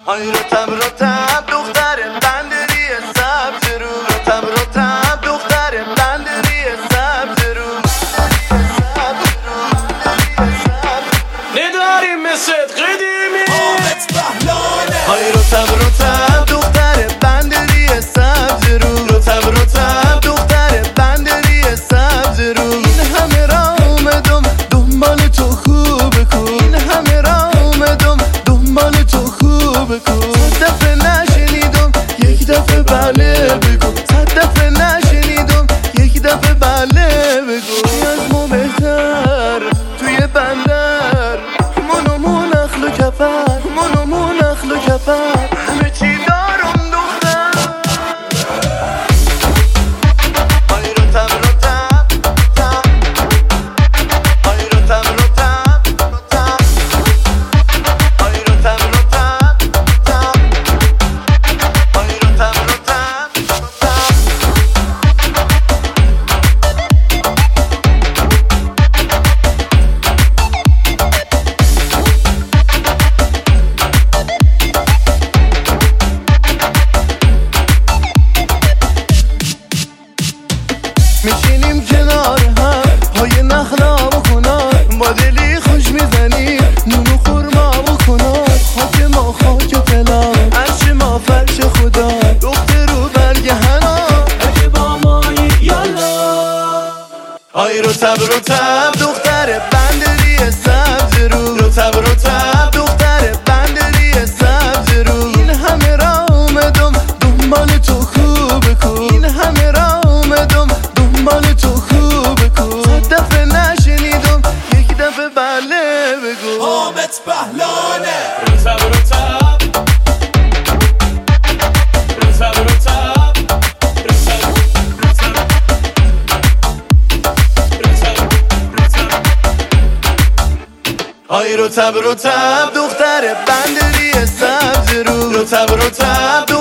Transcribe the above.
های رتب رتب دختر بندری سبز رو، رتب رتب دختر بندری سبز رو. نداریم مثل قدیمی آمد بهلانه. های رتب رتب دختر بندری سبز رو، رتب رتب دختر بندری سبز رو. این همه راه اومدم دنبال تو خوبه کن، این همه راه اومدم دنبال تو خوبه کن. صد دفعه نشنیدم یک دفعه بله بگو، صد دفعه نشنیدم یک دفعه بله بگو. از ما بهتر توی بندر منو نخل و کفر، منو نخل و کفر، همه چی دارم دختر. های رتب رتب رتب، های رتب رتب رتب، های رتب رتب رتب، های رتب رتب رتب. میشینیم کنار هم پای نخلا و کنار، با دلی خوش میزنیم نونو خورما و کنار. خاک ما خاک طلا، عرش ما فرش خدا، دختر رو برگ حنا اگه با مایی یالا. های رتب رتب دختر بندری سبز رو، رتب رتب دختر بندری سبز رو. این همه راه اومدم دنبال تو خوبه کن، این همه راه اومدم دنبال تو خوبه کن. صد دفعه نشنیدم یک دفعه بله بگو. حامد بهلانه. رتب رتب رتب رتب های رتب رتب دختر بندری سبز رو، رتب رتب